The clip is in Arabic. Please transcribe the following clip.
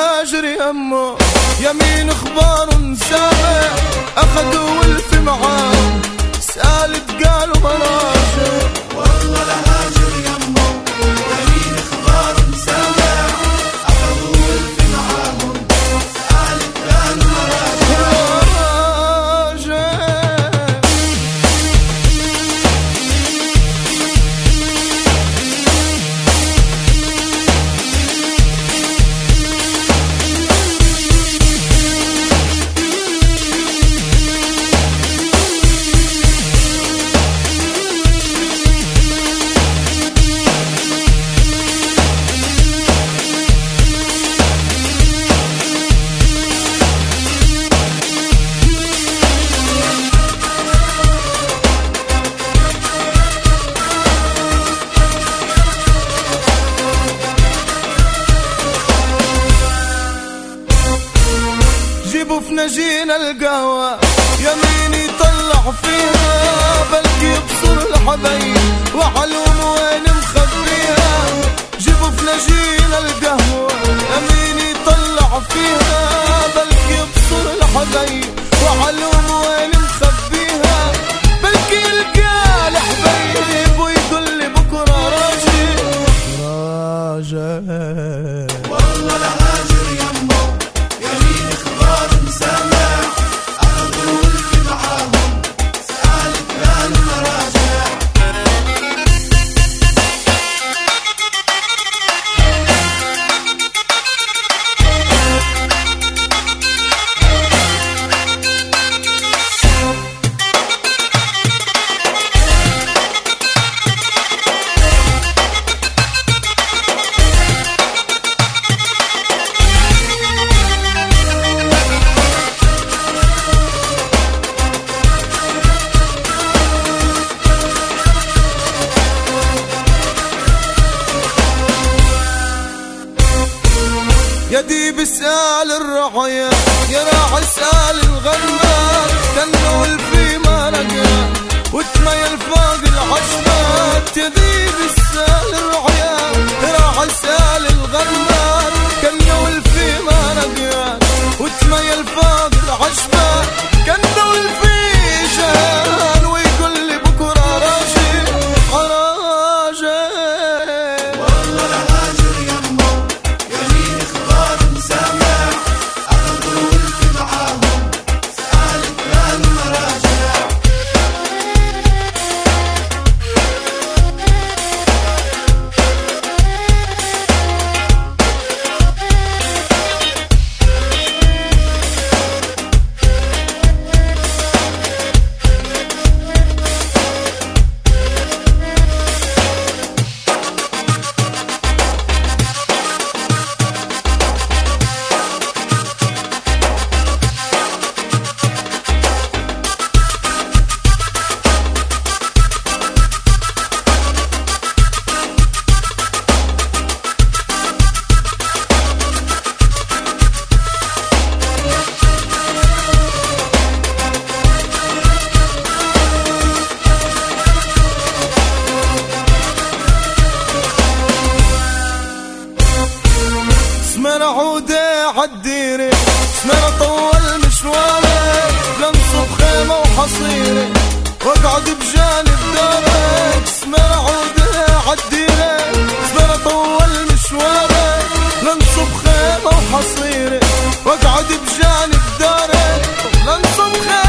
الهاجر يمه يمين اخبار سامع اخذوا والف معاهم سالت قالوا مراجع والله الهاجر يمه يمين اخبار سامع اخذوا والف معاهم سالت قالوا مراجع جيبوا في نجينا القهوة يمين يطلع فيها بلكي يبصر الحبايب وعلوم وين مخبيها جيبوا في نجينا القهوة يمين يطلع فيها بلكي يبصر الحبايب وعلوم وين مخبيها بلكي يلقى الحبايب ويقول لي بكرة راجع والله الهاجر يمه يمين اخبار سامع اخذوا والف معاهم سالت قالوا مراجع يدي بسال الرعية يا راعي سال الغنات كانه الفي ما لقى وتميل فوق العشمات يدي بسال الرعية يا راعي سال الغنات كانه الفي ما لقى وتميل فوق العشمات كانه الفي جان ويقول لي بكرة راجع راجع والله الهاجر يمه يمين اخبار سامع اخذوا والف معاهم سالت قالوا مراجع اسمنا عودة عالديرة اسمنا طول مشوارك لنصب خيمة وحصيرة واقعد بجانب دارك اسمنا عودة عالديرة اسمنا طول مشوارك لنصب خيمة وحصيرة واقعد بجانب دارك لنصب خيمة